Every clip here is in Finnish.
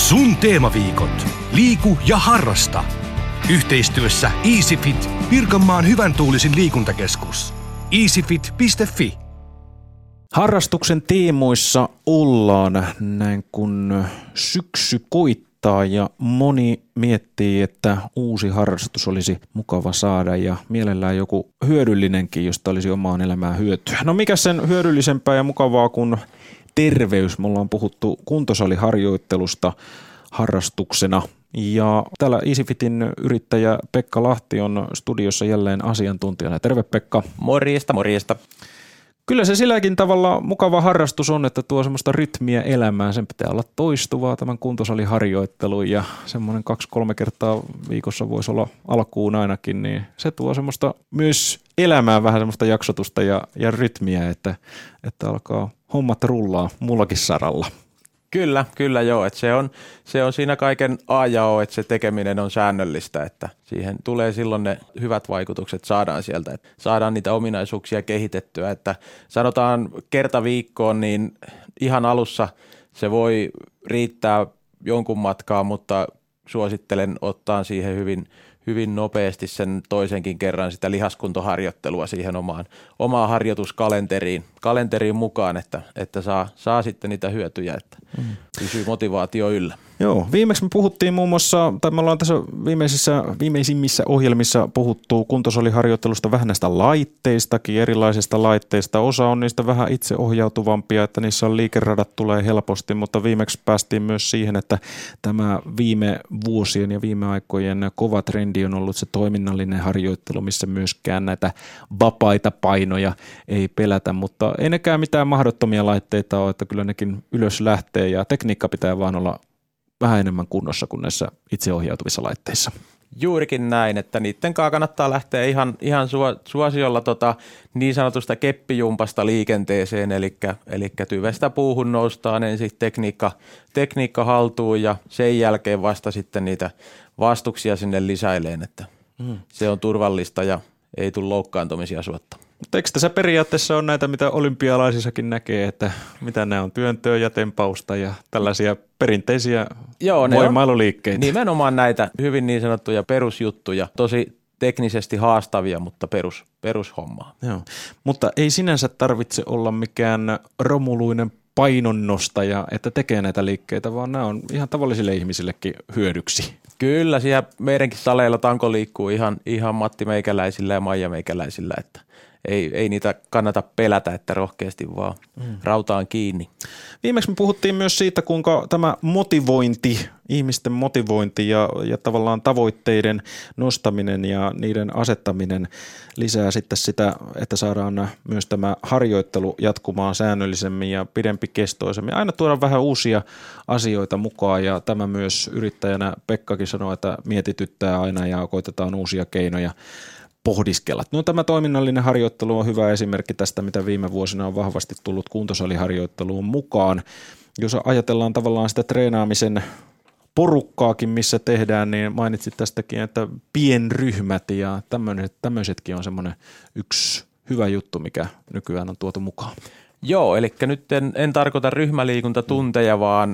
Sun teemaviikot. Liiku ja harrasta. Yhteistyössä EasyFit, Pirkanmaan hyvän tuulisin liikuntakeskus. easyfit.fi. Harrastuksen teemoissa ollaan näin kun syksy koittaa ja moni miettii, että uusi harrastus olisi mukava saada ja mielellään joku hyödyllinenkin, josta olisi omaan elämään hyötyä. No mikä sen hyödyllisempää ja mukavaa kuin terveys? Me ollaan puhuttu kuntosaliharjoittelusta harrastuksena. Ja täällä EasyFitin yrittäjä Pekka Lahti on studiossa jälleen asiantuntijana. Terve Pekka. Morjesta, morjesta. Kyllä se silläkin tavalla mukava harrastus on, että tuo semmoista rytmiä elämään. Sen pitää olla toistuvaa tämän kuntosaliharjoittelun ja semmoinen 2-3 kertaa viikossa voisi olla alkuun ainakin, niin se tuo semmoista myös elämään vähän semmoista jaksotusta ja rytmiä, että alkaa hommat rullaa mullakin saralla. Kyllä joo, että se on siinä kaiken A ja O, että se tekeminen on säännöllistä, että siihen tulee silloin ne hyvät vaikutukset saadaan sieltä, että saadaan niitä ominaisuuksia kehitettyä, että sanotaan kerta viikkoon, niin ihan alussa se voi riittää jonkun matkaa, mutta suosittelen ottaa siihen hyvin nopeasti sen toisenkin kerran sitä lihaskuntoharjoittelua siihen omaan harjoituskalenteriin mukaan, että saa sitten niitä hyötyjä, että pysyy motivaatio yllä. Joo, viimeksi me puhuttiin muun muassa, tai me ollaan tässä viimeisimmissä ohjelmissa puhuttu kuntosaliharjoittelusta vähän näistä laitteistakin, erilaisista laitteista. Osa on niistä vähän itseohjautuvampia, että niissä on liikeradat tulee helposti, mutta viimeksi päästiin myös siihen, että tämä viime vuosien ja viime aikojen kova trendi on ollut se toiminnallinen harjoittelu, missä myöskään näitä vapaita painoja ei pelätä, mutta ei nekään mitään mahdottomia laitteita ole, että kyllä nekin ylös lähtee ja tekniikka pitää vaan olla vähän enemmän kunnossa kuin näissä itseohjautuvissa laitteissa. Juurikin näin, että niiden kanssa kannattaa lähteä ihan suosiolla niin sanotusta keppijumpasta liikenteeseen, eli tyvestä puuhun noustaan ensin tekniikka haltuun ja sen jälkeen vasta sitten niitä vastuksia sinne lisäileen, että se on turvallista ja ei tule loukkaantumisia suotta. Mutta eikö tässä periaatteessa on näitä, mitä olympialaisissakin näkee, että mitä nämä on työntöä ja tempausta ja tällaisia perinteisiä voimailuliikkeitä? Nimenomaan näitä hyvin niin sanottuja perusjuttuja, tosi teknisesti haastavia, mutta perushommaa. Joo, mutta ei sinänsä tarvitse olla mikään romuluinen painonnostaja, että tekee näitä liikkeitä, vaan nämä on ihan tavallisille ihmisillekin hyödyksi. Kyllä, siellä meidänkin saleilla tanko liikkuu ihan Matti Meikäläisillä ja Maija Meikäläisillä, että ei niitä kannata pelätä, että rohkeasti vaan rautaan kiinni. Viimeksi me puhuttiin myös siitä, kuinka tämä motivointi, ihmisten motivointi ja tavallaan tavoitteiden nostaminen ja niiden asettaminen lisää sitten sitä, että saadaan myös tämä harjoittelu jatkumaan säännöllisemmin ja pidempikestoisemmin. Aina tuodaan vähän uusia asioita mukaan ja tämä myös yrittäjänä Pekkakin sanoi, että mietityttää aina ja koitetaan uusia keinoja pohdiskella. No, tämä toiminnallinen harjoittelu on hyvä esimerkki tästä, mitä viime vuosina on vahvasti tullut kuntosaliharjoitteluun mukaan. Jos ajatellaan tavallaan sitä treenaamisen porukkaakin, missä tehdään, niin mainitsit tästäkin, että pienryhmät ja tämmöisetkin on semmoinen yksi hyvä juttu, mikä nykyään on tuotu mukaan. Joo, eli nyt en tarkoita ryhmäliikuntatunteja, vaan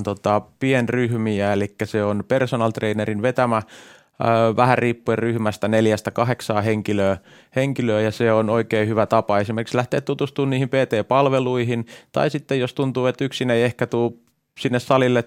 pienryhmiä, eli se on personal trainerin vetämä vähän riippuen ryhmästä 4-8 henkilöä ja se on oikein hyvä tapa esimerkiksi lähteä tutustumaan niihin PT-palveluihin tai sitten jos tuntuu, että yksin ei ehkä tule sinne salille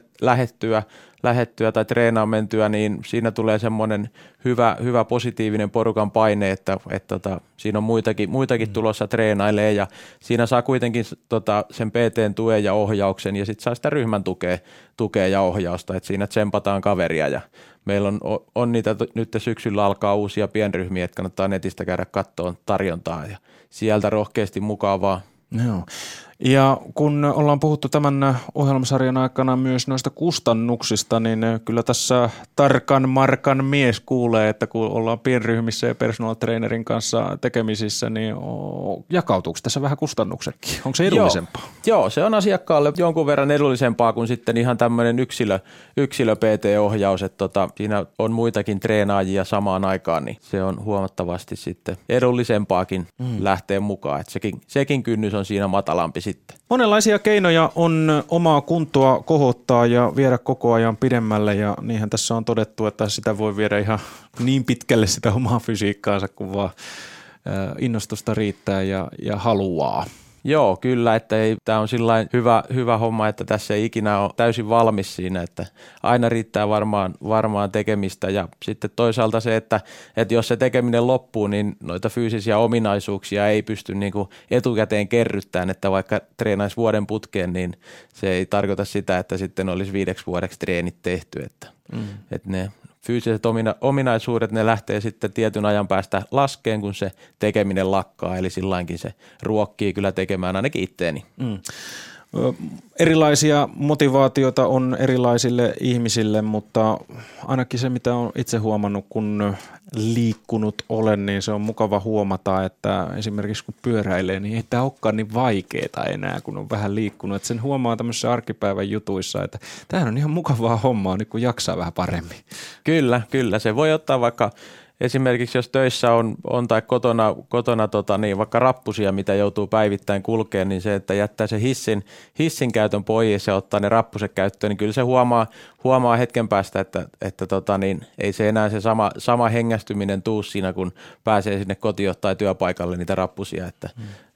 lähettyä tai treenaan mentyä, niin siinä tulee semmoinen hyvä positiivinen porukan paine, että siinä on muitakin tulossa treenailee ja siinä saa kuitenkin sen PT:n tuen ja ohjauksen ja sitten saa sitä ryhmän tukea ja ohjausta, että siinä tsempataan kaveria ja meillä on niitä nyt syksyllä alkaa uusia pienryhmiä, että kannattaa netistä käydä katsomaan tarjontaa ja sieltä rohkeasti mukavaa. Joo. Ja kun ollaan puhuttu tämän ohjelmasarjan aikana myös noista kustannuksista, niin kyllä tässä tarkan markan mies kuulee, että kun ollaan pienryhmissä ja personal trainerin kanssa tekemisissä, niin jakautuuko tässä vähän kustannuksetkin? Onko se edullisempaa? Joo, se on asiakkaalle jonkun verran edullisempaa kuin sitten ihan tämmöinen yksilö PT-ohjaus, että siinä on muitakin treenaajia samaan aikaan, niin se on huomattavasti sitten edullisempaakin lähteä mukaan, että sekin kynnys on siinä matalampi sitten. Monenlaisia keinoja on omaa kuntoa kohottaa ja viedä koko ajan pidemmälle ja niinhän tässä on todettu, että sitä voi viedä ihan niin pitkälle sitä omaa fysiikkaansa kuin vaan innostusta riittää ja haluaa. Joo, kyllä, että tämä on sillain hyvä homma, että tässä ei ikinä ole täysin valmis siinä, että aina riittää varmaan tekemistä ja sitten toisaalta se, että jos se tekeminen loppuu, niin noita fyysisiä ominaisuuksia ei pysty niin kuin etukäteen kerryttämään, että vaikka treenaisi vuoden putkeen, niin se ei tarkoita sitä, että sitten olisi 5 vuodeksi treenit tehty, että ne fyysiset ominaisuudet, ne lähtee sitten tietyn ajan päästä laskeen, kun se tekeminen lakkaa, eli silloinkin se ruokkii kyllä tekemään ainakin itteeni. Erilaisia motivaatioita on erilaisille ihmisille, mutta ainakin se, mitä olen itse huomannut, kun liikkunut olen, niin se on mukava huomata, että esimerkiksi kun pyöräilee, niin ei tämä olekaan niin vaikeaa enää, kun on vähän liikkunut. Että sen huomaa tämmöisissä arkipäivän jutuissa, että tämähän on ihan mukavaa hommaa nyt, kun jaksaa vähän paremmin. Kyllä. Se voi ottaa vaikka esimerkiksi jos töissä on tai kotona vaikka rappusia, mitä joutuu päivittäin kulkemaan, niin se, että jättää se hissin käytön pois ja ottaa ne rappuset käyttöön, niin kyllä se huomaa hetken päästä, että ei se enää se sama hengästyminen tuu siinä, kun pääsee sinne kotiin tai työpaikalle niitä rappusia, että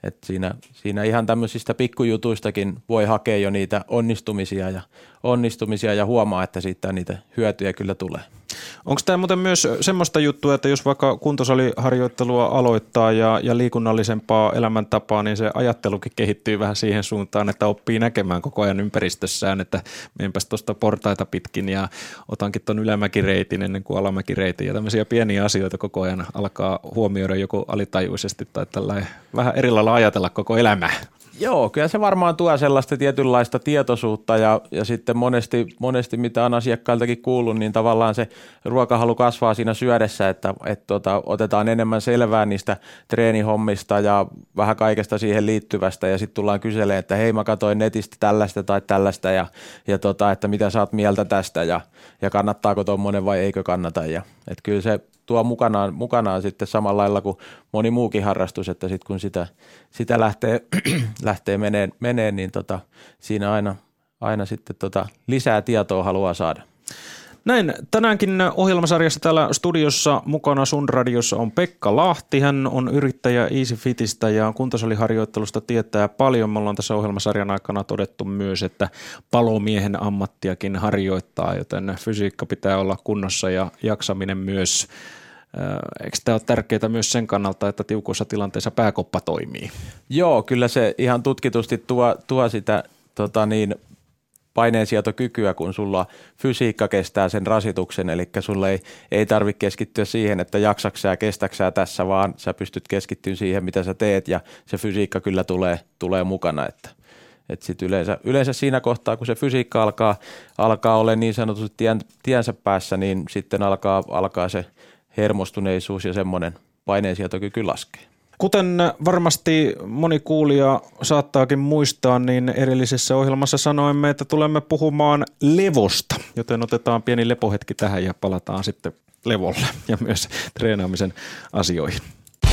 siinä ihan tämmöisistä pikkujutuistakin voi hakea jo niitä onnistumisia ja huomaa, että siitä niitä hyötyjä kyllä tulee. Onko tämä muuten myös semmoista juttua, että jos vaikka kuntosaliharjoittelua aloittaa ja liikunnallisempaa elämäntapaa, niin se ajattelukin kehittyy vähän siihen suuntaan, että oppii näkemään koko ajan ympäristössään, että menenpäs tuosta portaita pitkin ja otankin tuon ylämäkireitin ennen kuin alamäkireitin ja tämmöisiä pieniä asioita koko ajan alkaa huomioida joko alitajuisesti tai tällainen vähän eri lailla ajatella koko elämää. Joo, kyllä se varmaan tuo sellaista tietynlaista tietoisuutta ja sitten monesti mitä on asiakkailtakin kuullut, niin tavallaan se ruokahalu kasvaa siinä syödessä, että otetaan enemmän selvää niistä treenihommista ja vähän kaikesta siihen liittyvästä ja sitten tullaan kyselemään, että hei mä katsoin netistä tällaista tai tällaista ja että mitä sä oot mieltä tästä ja kannattaako tommonen vai eikö kannata ja että kyllä se tuo mukanaan sitten samalla lailla kuin moni muukin harrastus, että sitten kun sitä lähtee meneen niin siinä aina sitten lisää tietoa haluaa saada. Näin, tänäänkin ohjelmasarjassa täällä studiossa mukana Sun Radiossa on Pekka Lahti. Hän on yrittäjä EasyFitistä ja kuntosaliharjoittelusta tietää paljon. Me ollaan tässä ohjelmasarjan aikana todettu myös, että palomiehen ammattiakin harjoittaa, joten fysiikka pitää olla kunnossa ja jaksaminen myös. Eikö tämä ole tärkeää myös sen kannalta, että tiukoissa tilanteissa pääkoppa toimii? Joo, kyllä se ihan tutkitusti tuo sitä paineensietokykyä, kun sulla fysiikka kestää sen rasituksen, eli sulla ei tarvitse keskittyä siihen, että jaksaksä ja kestäksä tässä, vaan sä pystyt keskittymään siihen, mitä sä teet, ja se fysiikka kyllä tulee mukana, että sitten yleensä siinä kohtaa, kun se fysiikka alkaa olla niin sanotusti tiensä päässä, niin sitten alkaa se hermostuneisuus ja semmoinen paineensietokyky laskee. Kuten varmasti moni kuulija saattaakin muistaa, niin edellisessä ohjelmassa sanoimme, että tulemme puhumaan levosta, joten otetaan pieni lepohetki tähän ja palataan sitten levolle ja myös treenaamisen asioihin.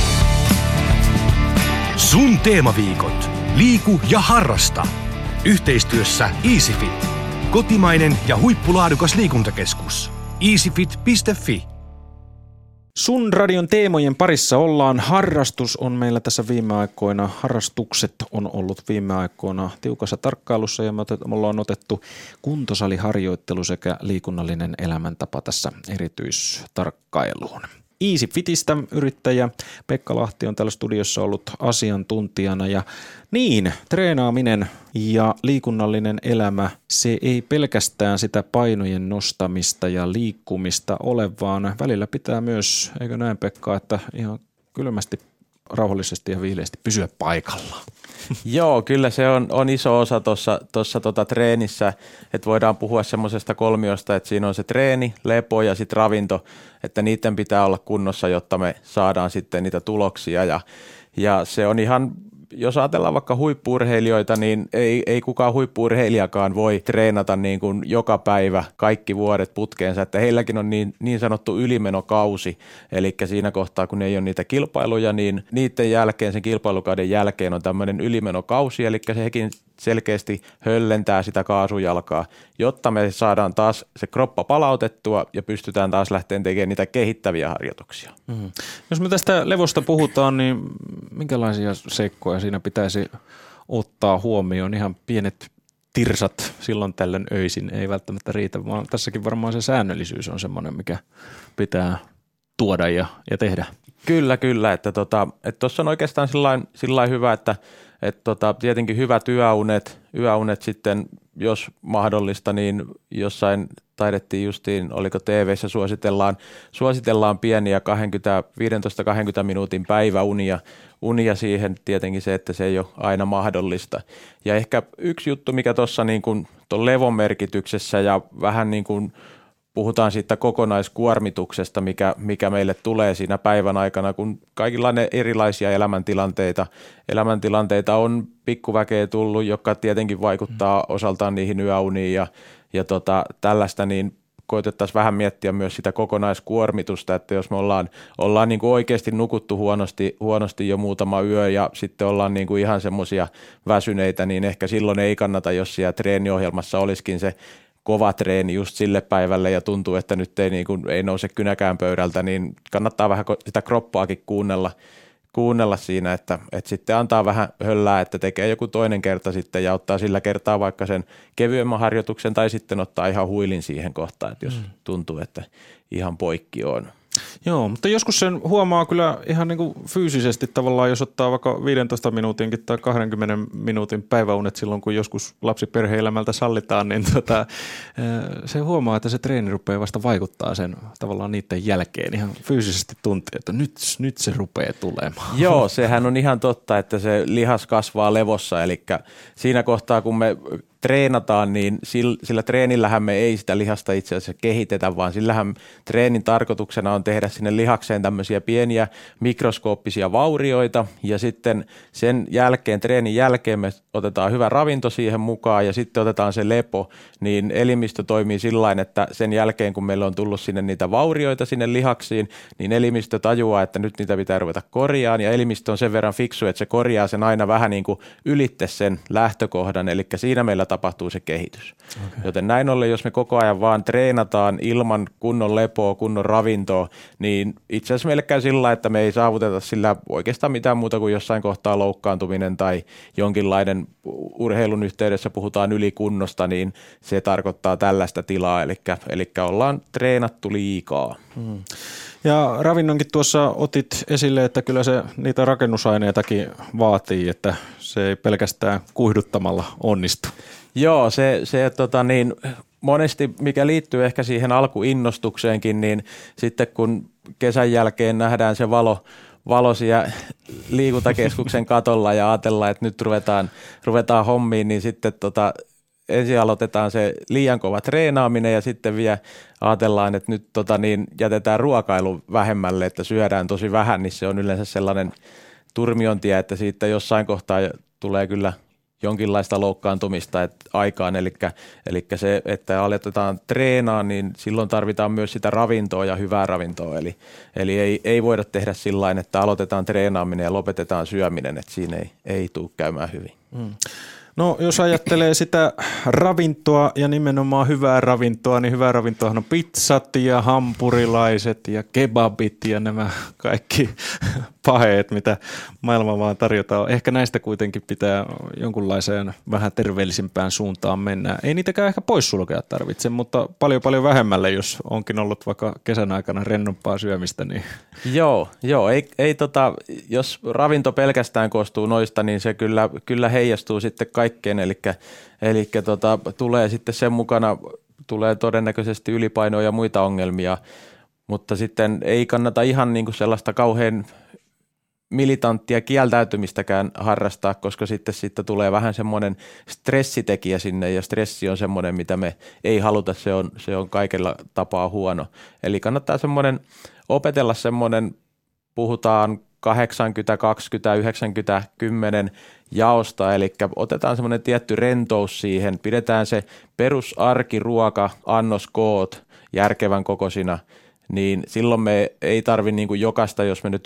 Sun teemaviikot. Liiku ja harrasta. Yhteistyössä EasyFit. Kotimainen ja huippulaadukas liikuntakeskus. easyfit.fi. Sun radion teemojen parissa ollaan. Harrastus on meillä tässä viime aikoina. Harrastukset on ollut viime aikoina tiukassa tarkkailussa ja me ollaan otettu kuntosaliharjoittelu sekä liikunnallinen elämäntapa tässä erityistarkkailuun. EasyFitistä yrittäjä Pekka Lahti on täällä studiossa ollut asiantuntijana ja niin, treenaaminen ja liikunnallinen elämä, se ei pelkästään sitä painojen nostamista ja liikkumista ole, vaan välillä pitää myös, eikö näin Pekka, että ihan kylmästi, rauhallisesti ja viileästi pysyä paikallaan. Joo, kyllä se on iso osa tuossa treenissä, että voidaan puhua semmoisesta kolmiosta, että siinä on se treeni, lepo ja sitten ravinto, että niiden pitää olla kunnossa, jotta me saadaan sitten niitä tuloksia ja se on ihan jos ajatellaan vaikka huippu-urheilijoita, niin ei kukaan huippu-urheilijakaan voi treenata niin kuin joka päivä kaikki vuodet putkeensa, että heilläkin on niin sanottu ylimenokausi, eli siinä kohtaa, kun ei ole niitä kilpailuja, niin niiden jälkeen, sen kilpailukauden jälkeen on tämmöinen ylimenokausi, eli sekin selkeästi höllentää sitä kaasujalkaa, jotta me saadaan taas se kroppa palautettua ja pystytään taas lähteen tekemään niitä kehittäviä harjoituksia. Jos me tästä levosta puhutaan, niin minkälaisia seikkoja siinä pitäisi ottaa huomioon? Ihan pienet tirsat silloin tällöin öisin ei välttämättä riitä, vaan tässäkin varmaan se säännöllisyys on semmoinen, mikä pitää tuoda ja tehdä. Kyllä, että tuossa on oikeastaan sillain hyvä, että tietenkin hyvät yöunet sitten, jos mahdollista, niin jossain taidettiin justiin, oliko TV:ssä suositellaan pieniä 15-20 minuutin päiväunia siihen, tietenkin se, että se ei ole aina mahdollista. Ja ehkä yksi juttu, mikä tuossa niin kuin tuon levon merkityksessä ja vähän niin kuin puhutaan siitä kokonaiskuormituksesta, mikä meille tulee siinä päivän aikana, kun kaikilla ne erilaisia elämäntilanteita on pikkuväkeä tullut, joka tietenkin vaikuttaa osaltaan niihin yöuniin ja tällaista, niin koitettaisiin vähän miettiä myös sitä kokonaiskuormitusta, että jos me ollaan niin kuin oikeasti nukuttu huonosti jo muutama yö ja sitten ollaan niin kuin ihan semmoisia väsyneitä, niin ehkä silloin ei kannata, jos siellä treeniohjelmassa olisikin se kova treeni just sille päivälle ja tuntuu, että nyt ei nouse kynäkään pöydältä, niin kannattaa vähän sitä kroppaakin kuunnella siinä, että sitten antaa vähän höllää, että tekee joku toinen kerta sitten ja ottaa sillä kertaa vaikka sen kevyemmän harjoituksen tai sitten ottaa ihan huilin siihen kohtaan, että jos tuntuu, että ihan poikki on. Joo, mutta joskus sen huomaa kyllä ihan niin kuin fyysisesti tavallaan, jos ottaa vaikka 15 minuutinkin tai 20 minuutin päiväunet silloin, kun joskus lapsiperhe-elämältä sallitaan, niin se huomaa, että se treeni rupeaa vasta vaikuttaa sen tavallaan niiden jälkeen. Ihan fyysisesti tuntuu, että nyt se rupeaa tulemaan. Joo, sehän on ihan totta, että se lihas kasvaa levossa, eli siinä kohtaa, kun me treenataan, niin sillä treenillähän me ei sitä lihasta itse asiassa kehitetä, vaan sillähän treenin tarkoituksena on tehdä sinne lihakseen tämmöisiä pieniä mikroskooppisia vaurioita ja sitten sen jälkeen, treenin jälkeen me otetaan hyvä ravinto siihen mukaan ja sitten otetaan se lepo, niin elimistö toimii sillain, että sen jälkeen kun meillä on tullut sinne niitä vaurioita sinne lihaksiin, niin elimistö tajuaa, että nyt niitä pitää ruveta korjaamaan ja elimistö on sen verran fiksu, että se korjaa sen aina vähän niin kuin ylitte sen lähtökohdan, eli siinä meillä tapahtuu se kehitys. Okay. Joten näin ollen, jos me koko ajan vaan treenataan ilman kunnon lepoa, kunnon ravintoa, niin itse asiassa meille käy sillä, että me ei saavuteta sillä oikeastaan mitään muuta kuin jossain kohtaa loukkaantuminen tai jonkinlainen urheilun yhteydessä puhutaan ylikunnosta, niin se tarkoittaa tällaista tilaa, eli ollaan treenattu liikaa. Ja ravinnonkin tuossa otit esille, että kyllä se niitä rakennusaineitakin vaatii, että se ei pelkästään kuihduttamalla onnistu. Joo, se monesti, mikä liittyy ehkä siihen alkuinnostukseenkin, niin sitten kun kesän jälkeen nähdään se valo siellä liikuntakeskuksen katolla ja ajatellaan, että nyt ruvetaan hommiin, niin sitten ensin aloitetaan se liian kova treenaaminen ja sitten vielä ajatellaan, että nyt jätetään ruokailu vähemmälle, että syödään tosi vähän, niin se on yleensä sellainen turmiontie, että siitä jossain kohtaa tulee kyllä jonkinlaista loukkaantumista aikaan, eli se, että aletetaan treenaa, niin silloin tarvitaan myös sitä ravintoa ja hyvää ravintoa, eli ei voida tehdä sillain, että aloitetaan treenaaminen ja lopetetaan syöminen, että siinä ei tule käymään hyvin. No jos ajattelee sitä ravintoa ja nimenomaan hyvää ravintoa, niin hyvää ravintoahan on pizzat ja hampurilaiset ja kebabit ja nämä kaikki paheet, mitä maailma vaan tarjotaan. Ehkä näistä kuitenkin pitää jonkunlaiseen vähän terveellisempään suuntaan mennä. Ei niitäkään ehkä poissulkea tarvitse, mutta paljon vähemmälle, jos onkin ollut vaikka kesän aikana rennompaa syömistä. Niin. Joo, jos ravinto pelkästään koostuu noista, niin se kyllä heijastuu sitten kaikkeen, eli tulee sitten sen mukana, tulee todennäköisesti ylipainoa ja muita ongelmia, mutta sitten ei kannata ihan niin kuin sellaista kauhean militanttia kieltäytymistäkään harrastaa, koska sitten tulee vähän semmoinen stressitekijä sinne ja stressi on semmoinen, mitä me ei haluta, se on kaikella tapaa huono. Eli kannattaa opetella semmoinen, puhutaan 80, 20, 90, 10 jaosta, eli otetaan semmoinen tietty rentous siihen, pidetään se perusarkiruoka, annoskoot järkevän kokoisina, niin silloin me ei tarvitse niin kuin jokaista, jos me nyt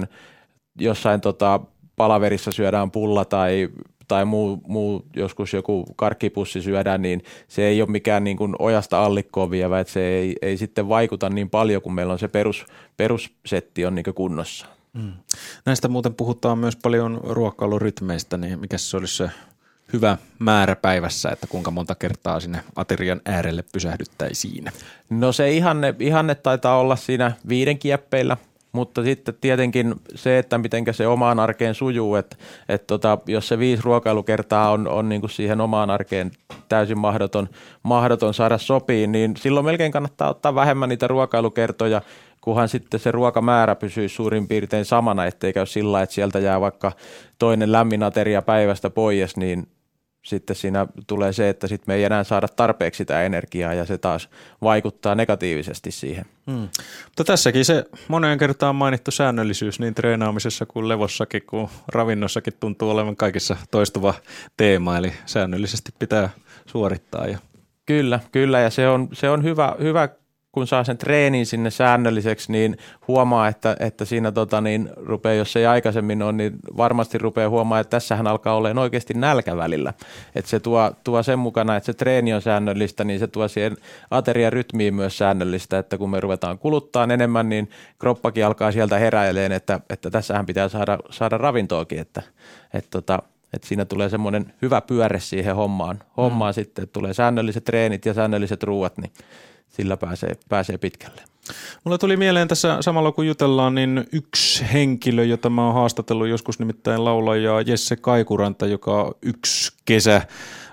jossain palaverissa syödään pulla tai muu joskus joku karkkipussi syödään, niin se ei ole mikään niin kuin ojasta allikkoon vievä, että se ei sitten vaikuta niin paljon, kun meillä on se perussetti on niin kuin kunnossa. Näistä muuten puhutaan myös paljon ruokailurytmeistä, niin mikä se olisi se hyvä määrä päivässä, että kuinka monta kertaa sinne aterian äärelle pysähdyttäisiin? No se ihanne taitaa olla siinä 5 kieppeillä. Mutta sitten tietenkin se, että mitenkä se omaan arkeen sujuu, että jos se 5 ruokailukertaa on niin kuin siihen omaan arkeen täysin mahdoton saada sopiin, niin silloin melkein kannattaa ottaa vähemmän niitä ruokailukertoja, kunhan sitten se ruokamäärä pysyy suurin piirtein samana, ettei käy sillä lailla, että sieltä jää vaikka toinen lämmin ateria päivästä pois, niin sitten siinä tulee se, että sitten me ei enää saada tarpeeksi sitä energiaa ja se taas vaikuttaa negatiivisesti siihen. Mutta tässäkin se moneen kertaan mainittu säännöllisyys niin treenaamisessa kuin levossakin kuin ravinnossakin tuntuu olevan kaikissa toistuva teema, eli säännöllisesti pitää suorittaa. Kyllä ja se on hyvä kun saa sen treenin sinne säännölliseksi, niin huomaa, että siinä rupeaa, jos ei aikaisemmin ole, niin varmasti rupeaa huomaa, että tässähän alkaa olemaan oikeasti nälkä välillä. Että se tuo sen mukana, että se treeni on säännöllistä, niin se tuo siihen aterian rytmiin myös säännöllistä, että kun me ruvetaan kuluttaa enemmän, niin kroppakin alkaa sieltä heräilemään, että tässähän pitää saada ravintoakin, että siinä tulee semmoinen hyvä pyörre siihen hommaan sitten, että tulee säännölliset treenit ja säännölliset ruuat, niin sillä pääsee pitkälle. Mulla tuli mieleen tässä samalla kun jutellaan, niin yksi henkilö, jota mä oon haastatellut joskus, nimittäin laulaja Jesse Kaikuranta, joka yksi kesä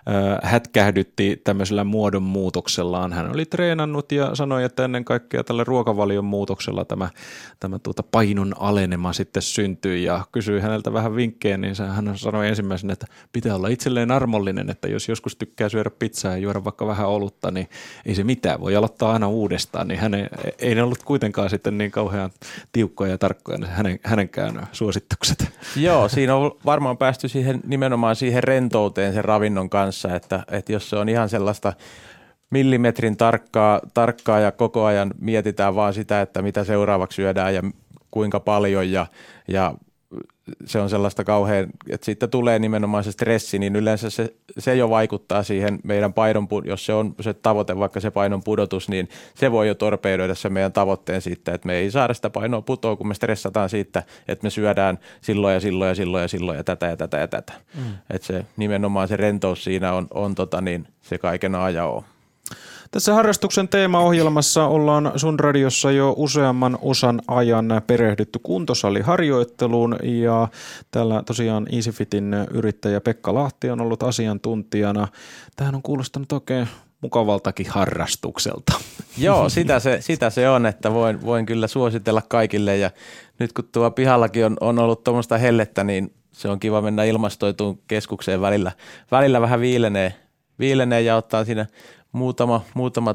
hätkähdytti tämmöisellä muodonmuutoksellaan. Hän oli treenannut ja sanoi, että ennen kaikkea tällä ruokavalion muutoksella tämä painon alenema sitten syntyi ja kysyi häneltä vähän vinkkejä, niin hän sanoi ensimmäisenä, että pitää olla itselleen armollinen, että jos joskus tykkää syödä pizzaa ja juoda vaikka vähän olutta, niin ei se mitään, voi aloittaa aina uudestaan, niin ei ne ollut kuitenkaan sitten niin kauhean tiukkoja ja tarkkoja hänenkään suositukset. Joo, siinä on varmaan päästy nimenomaan siihen rentouteen sen ravinnon kanssa, että jos se on ihan sellaista millimetrin tarkkaa ja koko ajan mietitään vaan sitä, että mitä seuraavaksi syödään ja kuinka paljon ja se on sellaista kauhean, että siitä tulee nimenomaan se stressi, niin yleensä se jo vaikuttaa siihen meidän painon, jos se on se tavoite, vaikka se painon pudotus, niin se voi jo torpedoida se meidän tavoitteen siitä, että me ei saada sitä painoa putoa, kun me stressataan siitä, että me syödään silloin ja silloin ja silloin ja silloin ja tätä ja tätä ja tätä. Että se nimenomaan se rentous siinä on se kaiken A ja O. Tässä harrastuksen teemaohjelmassa ollaan sun radiossa jo useamman osan ajan perehdytty kuntosaliharjoitteluun ja täällä tosiaan EasyFitin yrittäjä Pekka Lahti on ollut asiantuntijana. Tämähän on kuulostanut oikein mukavaltakin harrastukselta. Joo, sitä se on, että voin kyllä suositella kaikille ja nyt kun tuo pihallakin on ollut tuommoista hellettä, niin se on kiva mennä ilmastoituun keskukseen välillä vähän viilenee ja ottaa siinä muutama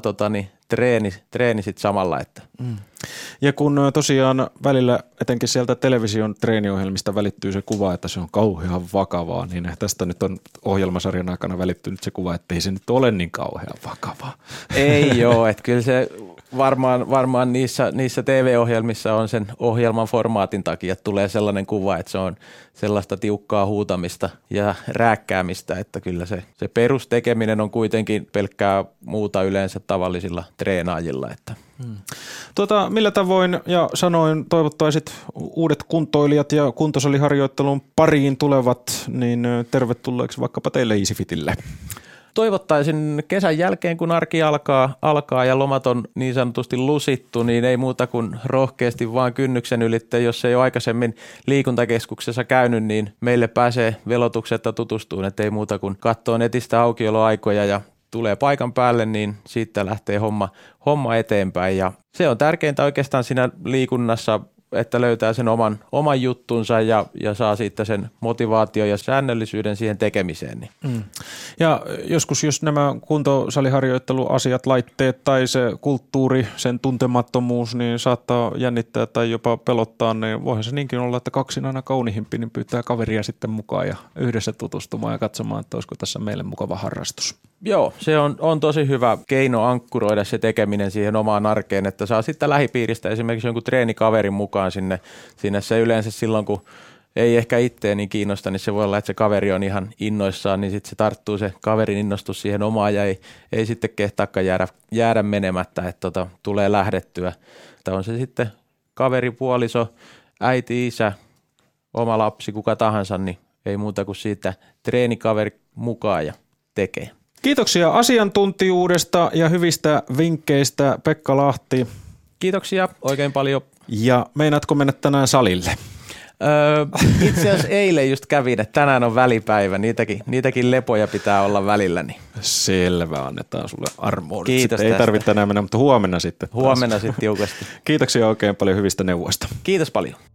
treeni sit samalla. Että. Ja kun tosiaan välillä etenkin sieltä television treeniohjelmista välittyy se kuva, että se on kauhean vakavaa, niin tästä nyt on ohjelmasarjan aikana välittynyt se kuva, että ei se nyt ole niin kauhean vakavaa. Ei joo, että kyllä se varmaan niissä TV-ohjelmissa on sen ohjelman formaatin takia, että tulee sellainen kuva, että se on sellaista tiukkaa huutamista ja rääkkäämistä, että kyllä se perustekeminen on kuitenkin pelkkää muuta yleensä tavallisilla treenaajilla. Että. Millä tavoin ja sanoin toivottaisit uudet kuntoilijat ja kuntosaliharjoittelun pariin tulevat, niin tervetulleeksi vaikkapa teille EasyFitille? Toivottaisin kesän jälkeen, kun arki alkaa ja lomat on niin sanotusti lusittu, niin ei muuta kuin rohkeasti vaan kynnyksen ylitte. Jos ei ole aikaisemmin liikuntakeskuksessa käynyt, niin meille pääsee velotuksetta tutustumaan, että ei muuta kuin katsoo netistä aukioloaikoja ja tulee paikan päälle, niin siitä lähtee homma eteenpäin. Ja se on tärkeintä oikeastaan siinä liikunnassa, että löytää sen oman juttunsa ja saa siitä sen motivaatio ja säännöllisyyden siihen tekemiseen. Niin. Ja joskus, jos nämä kuntosaliharjoitteluasiat, laitteet tai se kulttuuri, sen tuntemattomuus, niin saattaa jännittää tai jopa pelottaa, niin voihan se niinkin olla, että kaksin aina kaunihimpi, niin pyytää kaveria sitten mukaan ja yhdessä tutustumaan ja katsomaan, että olisiko tässä meille mukava harrastus. Joo, se on tosi hyvä keino ankkuroida se tekeminen siihen omaan arkeen, että saa sitten lähipiiristä esimerkiksi jonkun treenikaverin mukaan sinne se yleensä silloin, kun ei ehkä itteen niin kiinnosta, niin se voi olla, että se kaveri on ihan innoissaan, niin sitten se tarttuu se kaverin innostus siihen omaan ja ei sitten kehtaakaan jäädä menemättä, että tulee lähdettyä. Että on se sitten kaveri, puoliso, äiti, isä, oma lapsi, kuka tahansa, niin ei muuta kuin siitä treenikaveri mukaan ja tekee. Kiitoksia asiantuntijuudesta ja hyvistä vinkkeistä, Pekka Lahti. Kiitoksia oikein paljon. Ja meinaatko mennä tänään salille? Itse asiassa eilen just kävin, että tänään on välipäivä. Niitäkin lepoja pitää olla välillä. Niin. Selvä, annetaan sulle armoa. Kiitos ei tarvitse tänään mennä, mutta huomenna sitten. Huomenna sitten tiukasti. Kiitoksia oikein paljon hyvistä neuvoista. Kiitos paljon.